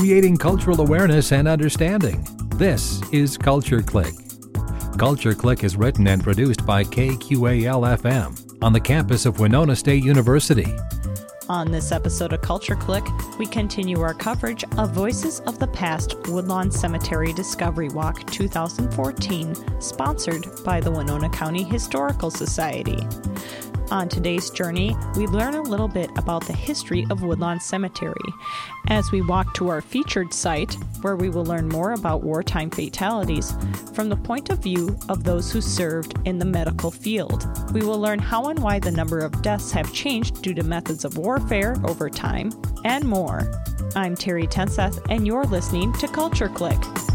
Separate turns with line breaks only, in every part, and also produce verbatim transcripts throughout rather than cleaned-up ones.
creating cultural awareness and understanding. This is Culture Click. Culture Click is written and produced by K Q A L F M on the campus of Winona State University.
On this episode of Culture Click, we continue our coverage of Voices of the Past Woodlawn Cemetery Discovery Walk twenty fourteen, sponsored by the Winona County Historical Society. On today's journey, we learn a little bit about the history of Woodlawn Cemetery as we walk to our featured site, where we will learn more about wartime fatalities from the point of view of those who served in the medical field. We will learn how and why the number of deaths have changed due to methods of warfare over time, and more. I'm Terry Tenseth, and you're listening to Culture Click.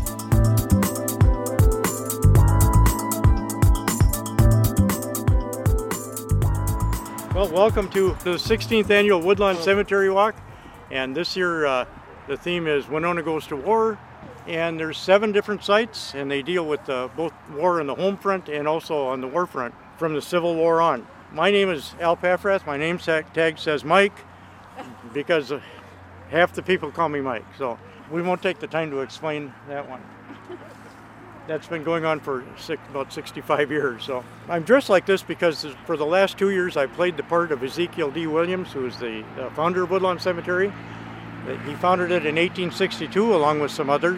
Well, welcome to the sixteenth annual Woodlawn Cemetery Walk, and this year uh, the theme is Winona Goes to War, and there's seven different sites, and they deal with uh, both war on the home front and also on the war front from the Civil War on. My name is Al Paffrath. My name tag says Mike because uh, half the people call me Mike, so we won't take the time to explain that one. That's been going on for six, about sixty-five years. So I'm dressed like this because for the last two years I played the part of Ezekiel D. Williams, who is the uh, founder of Woodlawn Cemetery. He founded it in eighteen sixty-two along with some others,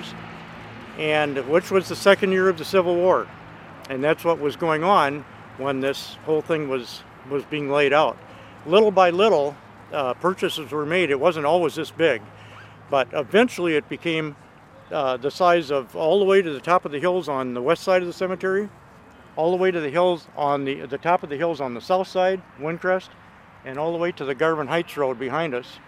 and which was the second year of the Civil War. And that's what was going on when this whole thing was, was being laid out. Little by little, uh, purchases were made. It wasn't always this big, but eventually it became Uh, the size of all the way to the top of the hills on the west side of the cemetery, all the way to the hills on the the top of the hills on the south side, Windcrest, and all the way to the Garvin Heights Road behind us.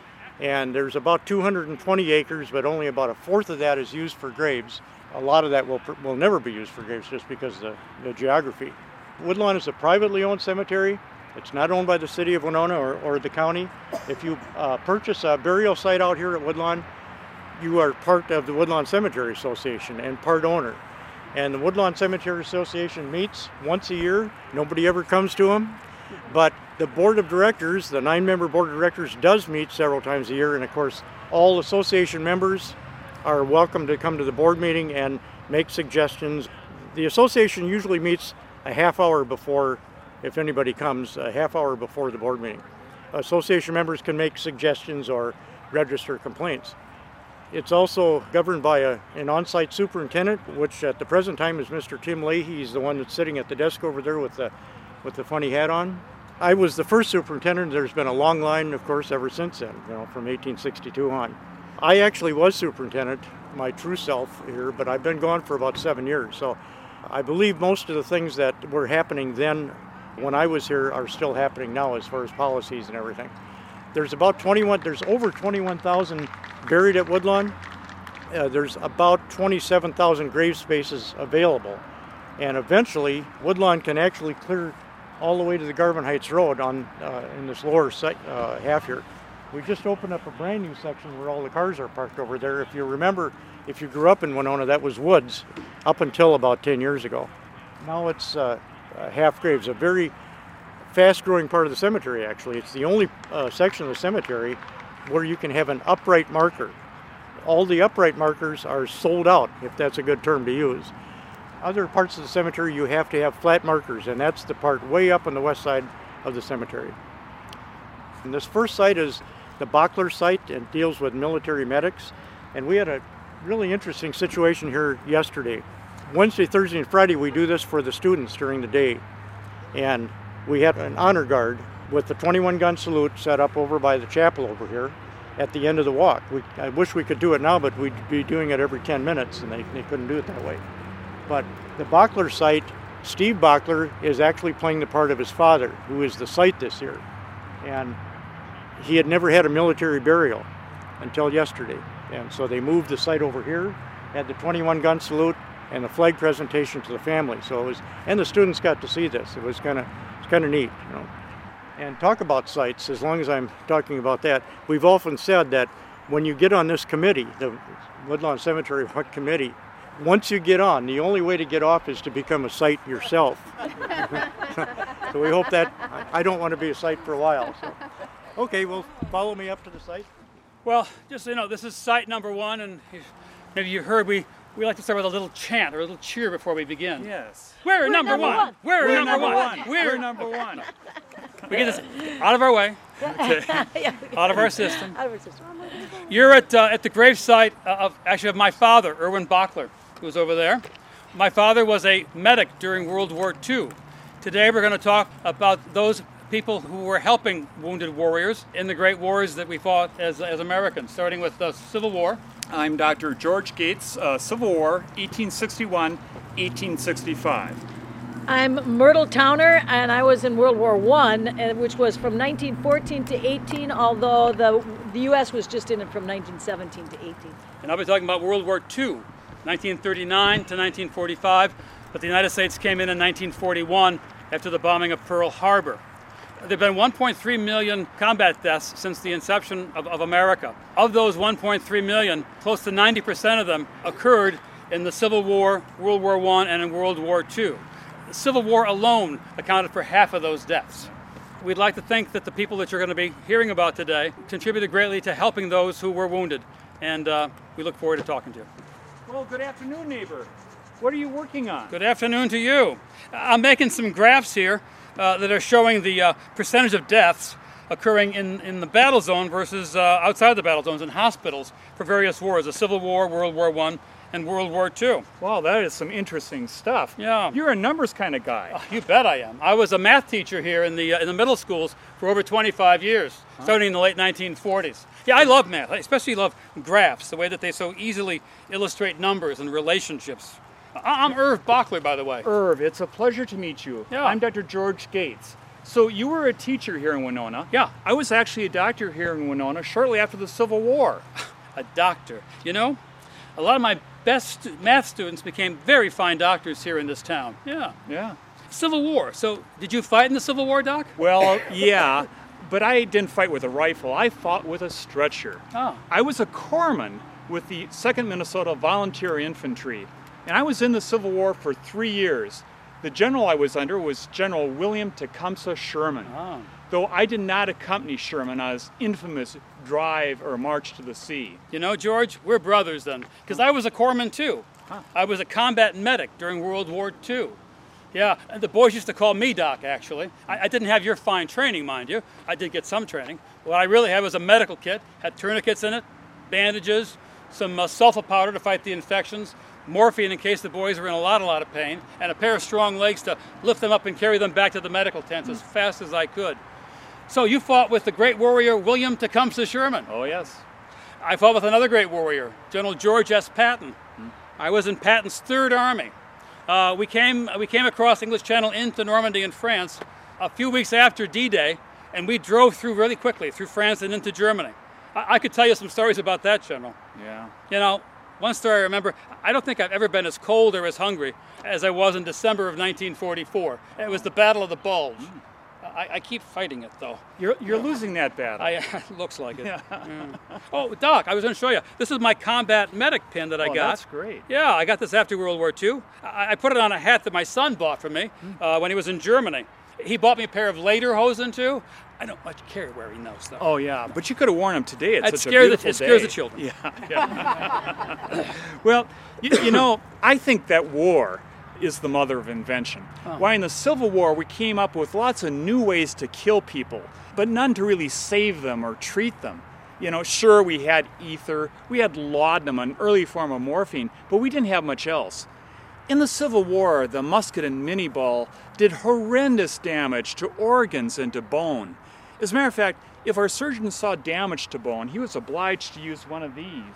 And there's about two hundred twenty acres, but only about a fourth of that is used for graves. A lot of that will will never be used for graves just because of the, the geography. Woodlawn is a privately owned cemetery. It's not owned by the city of Winona or, or the county. If you uh, purchase a burial site out here at Woodlawn, you are part of the Woodlawn Cemetery Association and part owner. And the Woodlawn Cemetery Association meets once a year. Nobody ever comes to them. But the board of directors, the nine-member board of directors, does meet several times a year. And of course, all association members are welcome to come to the board meeting and make suggestions. The association usually meets a half hour before, if anybody comes, a half hour before the board meeting. Association members can make suggestions or register complaints. It's also governed by a, an on-site superintendent, which at the present time is Mister Tim Leahy. He's the one that's sitting at the desk over there with the with the funny hat on. I was the first superintendent. There's been a long line, of course, ever since then, you know, from eighteen sixty-two on. I actually was superintendent, my true self here, but I've been gone for about seven years. So I believe most of the things that were happening then when I was here are still happening now as far as policies and everything. There's about twenty-one, there's over twenty-one thousand buried at Woodlawn. Uh, there's about twenty-seven thousand grave spaces available. And eventually, Woodlawn can actually clear all the way to the Garvin Heights Road on uh, in this lower site, uh, half here. We just opened up a brand new section where all the cars are parked over there. If you remember, if you grew up in Winona, that was woods up until about ten years ago. Now it's uh, uh, half graves, a very fast-growing part of the cemetery, actually. It's the only uh, section of the cemetery where you can have an upright marker. All the upright markers are sold out, if that's a good term to use. Other parts of the cemetery, you have to have flat markers, and that's the part way up on the west side of the cemetery. And this first site is the Bockler site and deals with military medics. And we had a really interesting situation here yesterday. Wednesday, Thursday, and Friday, we do this for the students during the day. And we had an honor guard with the twenty-one gun salute set up over by the chapel over here at the end of the walk. We, I wish we could do it now, but we'd be doing it every ten minutes, and they, they couldn't do it that way. But the Bockler site, Steve Bockler is actually playing the part of his father, who is the site this year. And he had never had a military burial until yesterday. And so they moved the site over here, had the twenty-one gun salute, and the flag presentation to the family. So it was, and the students got to see this. It was kind of It's kind of neat, you know. And talk about sites, as long as I'm talking about that, we've often said that when you get on this committee, the Woodlawn Cemetery Walk Committee, once you get on, the only way to get off is to become a site yourself. So we hope that, I don't want to be a site for a while. So. Okay, well, follow me up to the site.
Well, just so you know, this is site number one, and maybe you heard we, we like to start with a little chant or a little cheer before we begin.
Yes.
We're,
We're
number,
number
one.
one.
We're,
We're
number,
number
one.
one.
We're
We're number one.
We get this out of our way,
Yeah.
out of our system.
Out of our system.
You're at uh, at the gravesite of actually of my father, Erwin Bockler, who's over there. My father was a medic during World War Two. Today we're going to talk about those people who were helping wounded warriors in the great wars that we fought as, as Americans, starting with the Civil War.
I'm Doctor George Gates, uh, Civil War, eighteen sixty-one, eighteen sixty-five.
I'm Myrtle Towner, and I was in World War One, which was from nineteen fourteen to eighteen, although the, the U S was just in it from nineteen seventeen to eighteen.
And I'll be talking about World War Two, nineteen thirty-nine to nineteen forty-five, but the United States came in in nineteen forty-one after the bombing of Pearl Harbor. There have been one point three million combat deaths since the inception of, of America. Of those one point three million, close to ninety percent of them occurred in the Civil War, World War One, and in World War Two. The Civil War alone accounted for half of those deaths. We'd like to think that the people that you're going to be hearing about today contributed greatly to helping those who were wounded, and uh, we look forward to talking to you.
Well, good afternoon, neighbor. What are you working on?
Good afternoon to you. I'm making some graphs here uh, that are showing the uh, percentage of deaths occurring in, in the battle zone versus uh, outside the battle zones in hospitals for various wars, the Civil War, World War One, and World War Two.
Wow, that is some interesting stuff.
Yeah.
You're a numbers kind of guy.
Oh, you bet I am. I was a math teacher here in the uh, in the middle schools for over twenty-five years, huh? Starting in the late nineteen forties. Yeah, I love math. I especially love graphs, the way that they so easily illustrate numbers and relationships. I- I'm Irv Bockler, by the way.
Irv, it's a pleasure to meet you.
Yeah.
I'm Doctor George Gates. So you were a teacher here in Winona.
Yeah.
I was actually a doctor here in Winona shortly after the Civil War.
A doctor. You know, a lot of my best stu- math students became very fine doctors here in this town. Yeah.
Yeah.
Civil War. So, did you fight in the Civil War, Doc?
Well, yeah, but I didn't fight with a rifle. I fought with a stretcher.
Oh.
I was a corpsman with the second Minnesota Volunteer Infantry, and I was in the Civil War for three years. The general I was under was General William Tecumseh Sherman.
Oh.
Though I did not accompany Sherman on his infamous drive or march to the sea.
You know, George, we're brothers then, because I was a corpsman too.
Huh.
I was a combat medic during World War Two. Yeah, and the boys used to call me Doc, actually. I, I didn't have your fine training, mind you. I did get some training. What I really had was a medical kit, had tourniquets in it, bandages, some uh, sulfa powder to fight the infections, morphine in case the boys were in a lot, a lot of pain, and a pair of strong legs to lift them up and carry them back to the medical tents as fast as I could. So you fought with the great warrior William Tecumseh Sherman.
Oh, yes.
I fought with another great warrior, General George S. Patton. Hmm. I was in Patton's Third Army. Uh, we came we came across English Channel into Normandy in France a few weeks after D-Day, and we drove through really quickly through France and into Germany. I, I could tell you some stories about that, General.
Yeah.
You know, one story I remember, I don't think I've ever been as cold or as hungry as I was in December of nineteen forty-four. It was the Battle of the Bulge. Mm. I, I keep fighting it, though.
You're, you're losing that battle.
I, it looks like it. Yeah. Yeah. Oh, Doc, I was going to show you. This is my combat medic pin that I
oh,
got.
That's great.
Yeah, I got this after World War Two. I, I put it on a hat that my son bought for me uh, when he was in Germany. He bought me a pair of lederhosen, too. I don't much care wearing those, though.
Oh, yeah, but you could have worn them today. It's
I'd
such
scare
a beautiful
the, it scares
day.
the children.
Yeah. yeah. Well, you, you know, I think that war is the mother of invention. Oh. Why in the Civil War we came up with lots of new ways to kill people, but none to really save them or treat them. You know, sure, we had ether, we had laudanum, an early form of morphine, but we didn't have much else. In the Civil War, the musket and minie ball did horrendous damage to organs and to bone. As a matter of fact, if our surgeon saw damage to bone, he was obliged to use one of these.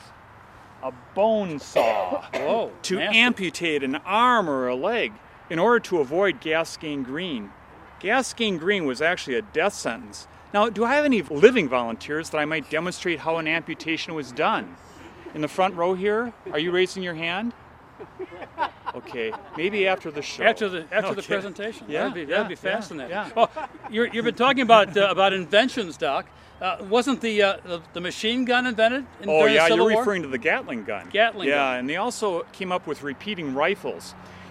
A bone saw.
Whoa,
to
nasty.
amputate an arm or a leg in order to avoid gas gangrene. Gas gangrene was actually a death sentence. Now, do I have any living volunteers that I might demonstrate how an amputation was done? In the front row here, are you raising your hand? Okay, maybe after the show.
After the after
okay.
the presentation.
Yeah,
that'd be,
yeah,
that'd be fascinating.
Yeah, yeah.
Well, you're, you've been talking about uh, about inventions, Doc. Uh, wasn't the, uh, the the machine gun invented in,
oh
during
yeah,
the Civil
you're
War?
referring to the Gatling gun.
Gatling
yeah,
gun.
and they also came up with repeating rifles.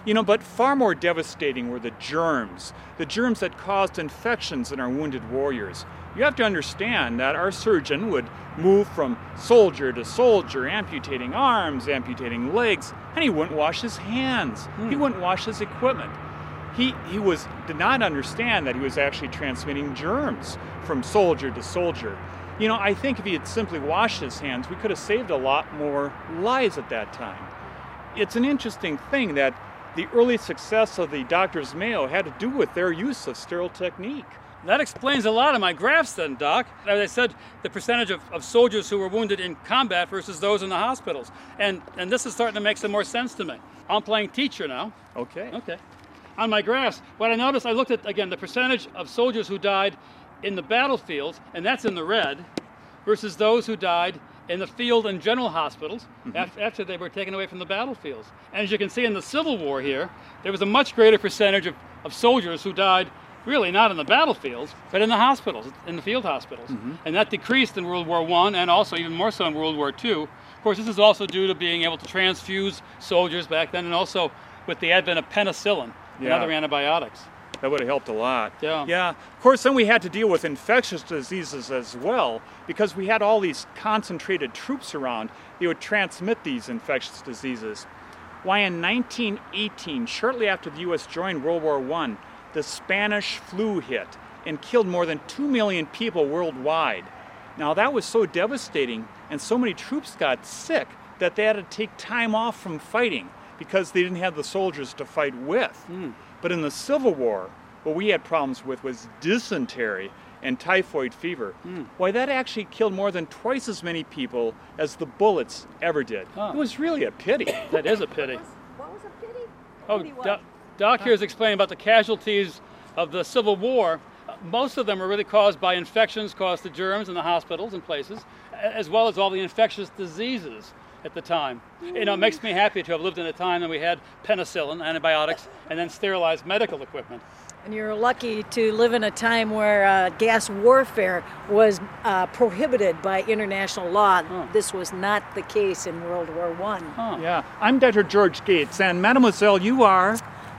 You know, but far more devastating were the germs, the germs that caused infections in our wounded warriors. You have to understand that our surgeon would move from soldier to soldier, amputating arms, amputating legs, and he wouldn't wash his hands. Hmm. He wouldn't wash his equipment. He, he was did not understand that he was actually transmitting germs from soldier to soldier. You know, I think if he had simply washed his hands, we could have saved a lot more lives at that time. It's an interesting thing that the early success of the Doctor's Mayo had to do with their use of sterile technique.
That explains a lot of my graphs then, Doc. As I said, the percentage of, of soldiers who were wounded in combat versus those in the hospitals. And and this is starting to make some more sense to me. I'm playing teacher now.
Okay.
Okay. On my graphs, what I noticed, I looked at, again, the percentage of soldiers who died in the battlefields, and that's in the red, versus those who died in the field and general hospitals mm-hmm. after, after they were taken away from the battlefields. And as you can see in the Civil War here, there was a much greater percentage of, of soldiers who died really not in the battlefields, but in the hospitals, in the field hospitals. Mm-hmm. And that decreased in World War One and also even more so in World War Two. Of course, this is also due to being able to transfuse soldiers back then and also with the advent of penicillin
yeah.
and other antibiotics.
That would have helped a lot.
Yeah.
Yeah. Of course, then we had to deal with infectious diseases as well, because we had all these concentrated troops around. They would transmit these infectious diseases. Why, in nineteen eighteen, shortly after the U S joined World War One, the Spanish flu hit and killed more than two million people worldwide. Now, that was so devastating, and so many troops got sick that they had to take time off from fighting because they didn't have the soldiers to fight with. Mm. But in the Civil War, what we had problems with was dysentery and typhoid fever. Mm. Why, that actually killed more than twice as many people as the bullets ever did. Huh. It was really a pity.
That is a pity.
What was, what was a pity?
Oh,
pity
Doc, Doc here is explaining about the casualties of the Civil War. Most of them are really caused by infections caused to germs in the hospitals and places, as well as all the infectious diseases at the time. You know, it makes me happy to have lived in a time when we had penicillin, antibiotics, and then sterilized medical equipment.
And you're lucky to live in a time where uh, gas warfare was uh, prohibited by international law. Huh. This was not the case in World War One.
Huh. Yeah, I'm Doctor George Gates, and Mademoiselle, you are?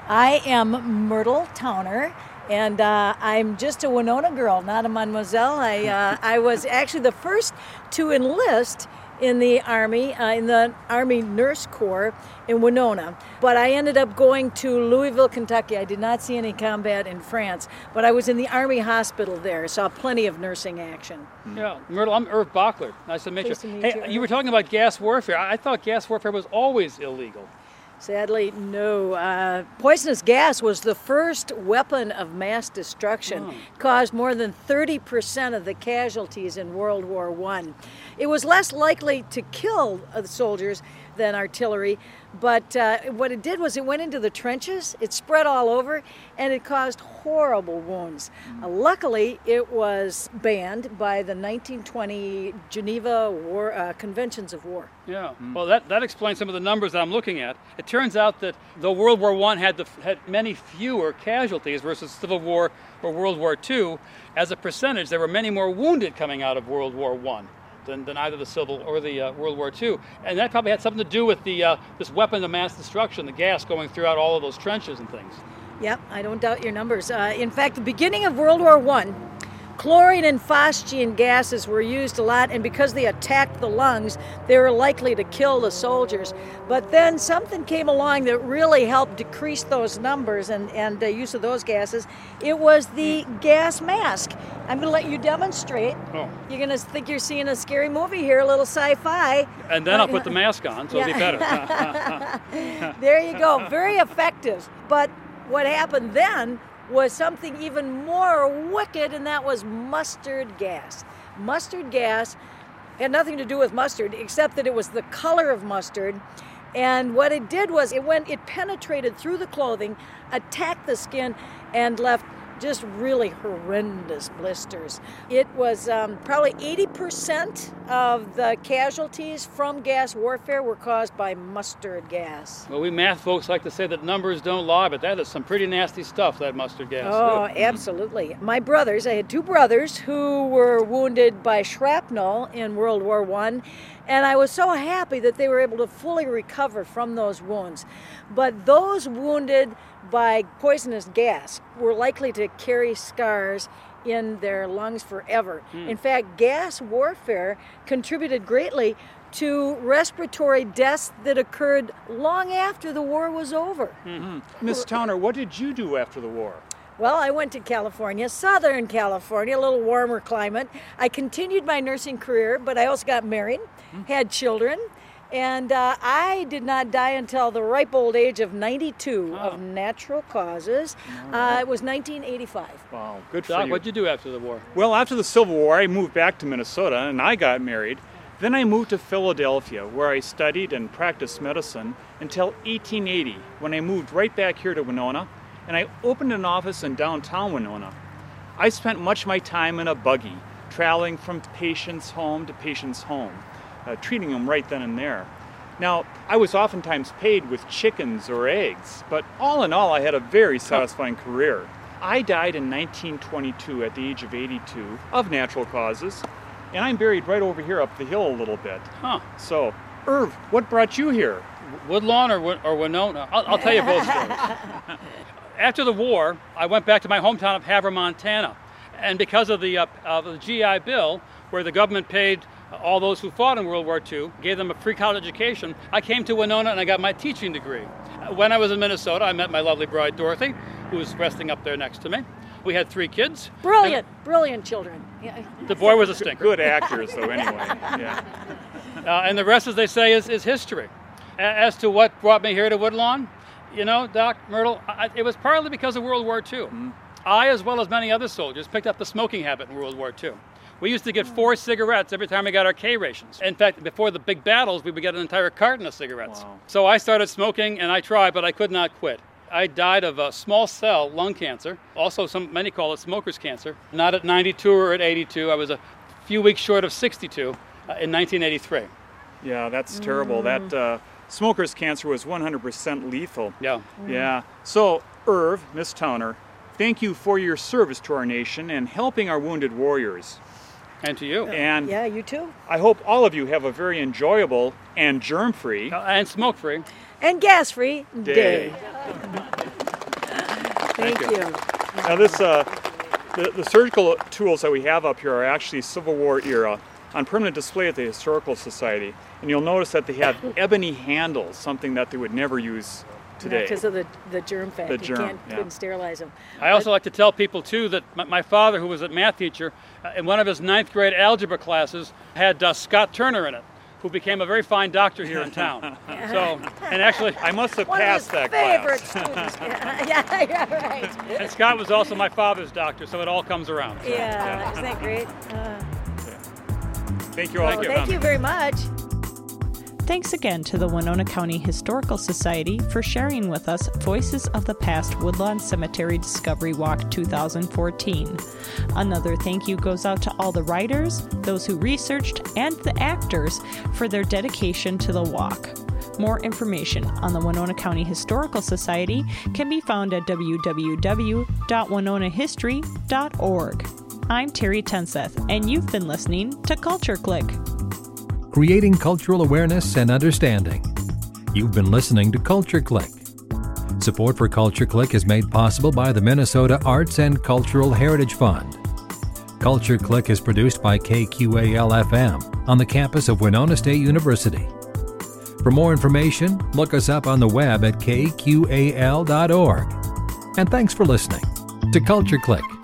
I am Myrtle Towner. And uh, I'm just a Winona girl, not a mademoiselle. I uh, I was actually the first to enlist in the Army, uh, in the Army Nurse Corps in Winona. But I ended up going to Louisville, Kentucky. I did not see any combat in France, but I was in the Army hospital there. Saw plenty of nursing action.
Yeah, Myrtle, I'm Irv Bachler. Nice to meet
nice
you.
To meet
hey,
you,
you were talking about gas warfare. I thought gas warfare was always illegal.
Sadly, no. Uh, poisonous gas was the first weapon of mass destruction. Oh. Caused more than thirty percent of the casualties in World War One. It was less likely to kill uh, the soldiers than artillery, but uh, what it did was it went into the trenches, it spread all over, and it caused horrible wounds. Mm. Uh, luckily, it was banned by the nineteen twenty Geneva War uh, Conventions of War.
Yeah, mm. well, that, that explains some of the numbers that I'm looking at. It turns out that though World War One had, the, had many fewer casualties versus Civil War or World War Two, as a percentage, there were many more wounded coming out of World War One. Than, than either the Civil or the uh, World War Two. And that probably had something to do with the uh, this weapon of mass destruction, the gas going throughout all of those trenches and things.
Yep, I don't doubt your numbers. Uh, in fact, the beginning of World War One, chlorine and phosgene gases were used a lot, and because they attacked the lungs, they were likely to kill the soldiers. But then something came along that really helped decrease those numbers and, and the use of those gases. It was the gas mask. I'm going to let you demonstrate. Oh. You're going to think you're seeing a scary movie here, a little sci-fi.
And then uh, I'll put the mask on, so yeah. It'll be
better. There you go. Very effective. But what happened then was something even more wicked, and that was mustard gas. Mustard gas had nothing to do with mustard, except that it was the color of mustard. And what it did was it went, it penetrated through the clothing, attacked the skin, and left just really horrendous blisters. It was um, probably eighty percent of the casualties from gas warfare were caused by mustard gas.
Well, we math folks like to say that numbers don't lie, but that is some pretty nasty stuff, that mustard gas.
Oh, absolutely. My brothers, I had two brothers who were wounded by shrapnel in World War One, and I was so happy that they were able to fully recover from those wounds. But those wounded by poisonous gas were likely to carry scars in their lungs forever. Hmm. In fact, gas warfare contributed greatly to respiratory deaths that occurred long after the war was over.
Mm-hmm. Miss Towner, what did you do after the war?
Well, I went to California, Southern California, a little warmer climate. I continued my nursing career, but I also got married, hmm. had children, and uh, I did not die until the ripe old age of ninety-two oh. of natural causes. Uh, it was nineteen eighty-five.
Wow, good for
Doc,
you.
What'd you do after the war?
Well, after the Civil War, I moved back to Minnesota, and I got married. Then I moved to Philadelphia, where I studied and practiced medicine until eighteen eighty, when I moved right back here to Winona, and I opened an office in downtown Winona. I spent much of my time in a buggy, traveling from patient's home to patient's home, uh, treating them right then and there. Now, I was oftentimes paid with chickens or eggs, but all in all, I had a very satisfying career. I died in nineteen twenty-two at the age of eighty-two of natural causes, and I'm buried right over here up the hill a little bit.
Huh.
So, Irv, what brought you here?
Woodlawn or, or Winona? I'll, I'll tell you both stories. After the war, I went back to my hometown of Havre, Montana. And because of the, uh, of the G I Bill, where the government paid all those who fought in World War Two, gave them a free college education, I came to Winona and I got my teaching degree. When I was in Minnesota, I met my lovely bride, Dorothy, who was resting up there next to me. We had three kids.
Brilliant, and brilliant children. Yeah.
The boy was a stinker.
Good actors, though, anyway. Yeah.
Uh, and the rest, as they say, is, is history. As to what brought me here to Woodlawn, you know, Doc, Myrtle, I, it was partly because of World War Two. Mm. I, as well as many other soldiers, picked up the smoking habit in World War Two. We used to get four cigarettes every time we got our K rations. In fact, before the big battles, we would get an entire carton of cigarettes.
Wow.
So I started smoking, and I tried, but I could not quit. I died of a small cell lung cancer, also some many call it smoker's cancer. Not at ninety-two or at eighty-two. I was a few weeks short of sixty-two uh, in nineteen eighty-three.
Yeah, that's terrible. Mm. That uh, smoker's cancer was one hundred percent lethal.
Yeah.
Mm. Yeah. So, Irv, Miss Towner, thank you for your service to our nation and helping our wounded warriors.
And to you.
And
yeah, you too.
I hope all of you have a very enjoyable and germ-free
uh, and smoke-free
and gas-free day.
day.
Thank, Thank you. you.
Now, this uh, the, the surgical tools that we have up here are actually Civil War era, on permanent display at the Historical Society. And you'll notice that they have ebony handles, something that they would never use today.
Because of the, the germ factor.
The germ,
you can't,
yeah.
couldn't sterilize them.
I also like to tell people, too, that my, my father, who was a math teacher, uh, in one of his ninth grade algebra classes, had uh, Scott Turner in it, who became a very fine doctor here in town. So, and actually,
I must have
one
passed
of his
that
favorite
class.
students. yeah, yeah, yeah, right.
And Scott was also my father's doctor, so it all comes around. So.
Yeah,
Yeah.
isn't that great? Uh,
Thank you all.
well,
for
thank
coming.
you very much.
Thanks again to the Winona County Historical Society for sharing with us Voices of the Past Woodlawn Cemetery Discovery Walk two thousand fourteen. Another thank you goes out to all the writers, those who researched, and the actors for their dedication to the walk. More information on the Winona County Historical Society can be found at w w w dot winona history dot org. I'm Terry Tenseth, and you've been listening to Culture Click.
Creating cultural awareness and understanding. You've been listening to Culture Click. Support for Culture Click is made possible by the Minnesota Arts and Cultural Heritage Fund. Culture Click is produced by K Q A L F M on the campus of Winona State University. For more information, look us up on the web at k q a l dot org. And thanks for listening to Culture Click.